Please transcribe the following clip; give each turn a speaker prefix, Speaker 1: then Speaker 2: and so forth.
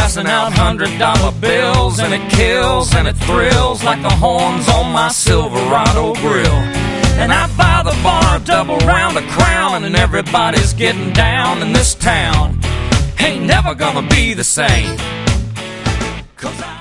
Speaker 1: passing out $100 bills, and it kills and it thrills like the horns on my Silverado grill. And I buy the bar double round a crown, and everybody's getting down in this town. Ain't never gonna be the same, 'cause